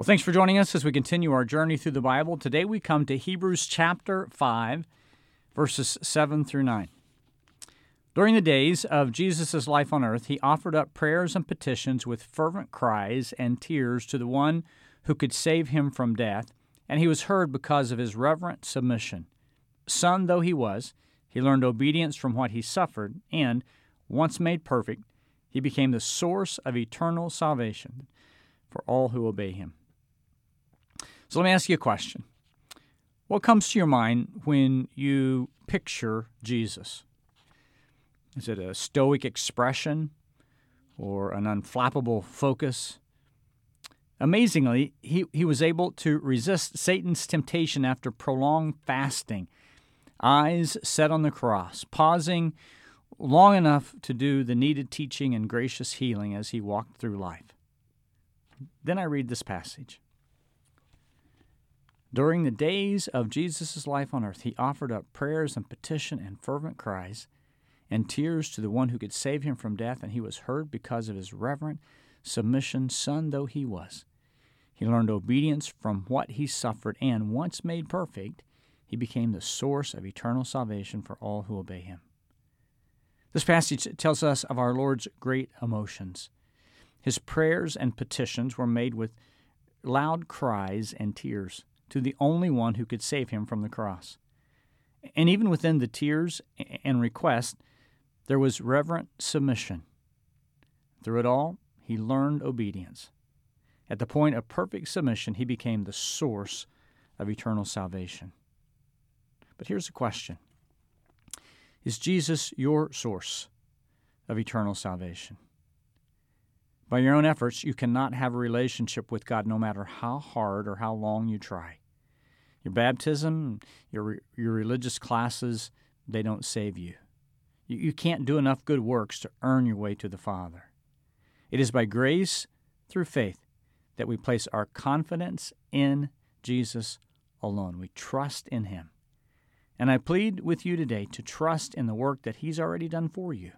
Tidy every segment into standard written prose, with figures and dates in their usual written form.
Well, thanks for joining us as we continue our journey through the Bible. Today we come to Hebrews chapter 5, verses 7 through 9. During the days of Jesus' life on earth, he offered up prayers and petitions with fervent cries and tears to the one who could save him from death, and he was heard because of his reverent submission. Son though he was, he learned obedience from what he suffered, and, once made perfect, he became the source of eternal salvation for all who obey him. So let me ask you a question. What comes to your mind when you picture Jesus? Is it a stoic expression or an unflappable focus? Amazingly, he was able to resist Satan's temptation after prolonged fasting, eyes set on the cross, pausing long enough to do the needed teaching and gracious healing as he walked through life. Then I read this passage. During the days of Jesus' life on earth, he offered up prayers and petition and fervent cries and tears to the one who could save him from death, and he was heard because of his reverent submission, son though he was. He learned obedience from what he suffered, and once made perfect, he became the source of eternal salvation for all who obey him. This passage tells us of our Lord's great emotions. His prayers and petitions were made with loud cries and tears to the only one who could save him from the cross. And even within the tears and request, there was reverent submission. Through it all, he learned obedience. At the point of perfect submission, he became the source of eternal salvation. But here's the question. Is Jesus your source of eternal salvation? By your own efforts, you cannot have a relationship with God no matter how hard or how long you try. Your baptism, your religious classes, they don't save you. You can't do enough good works to earn your way to the Father. It is by grace through faith that we place our confidence in Jesus alone. We trust in him. And I plead with you today to trust in the work that he's already done for you.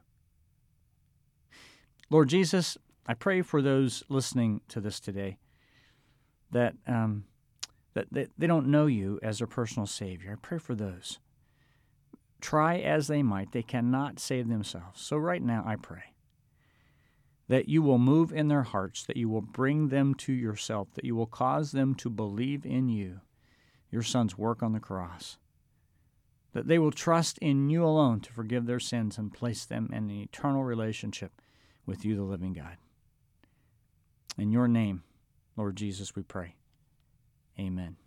Lord Jesus, I pray for those listening to this today that they don't know you as their personal Savior. I pray for those. Try as they might, they cannot save themselves. So right now I pray that you will move in their hearts, that you will bring them to yourself, that you will cause them to believe in you, your Son's work on the cross, that they will trust in you alone to forgive their sins and place them in an eternal relationship with you, the living God. In your name, Lord Jesus, we pray. Amen.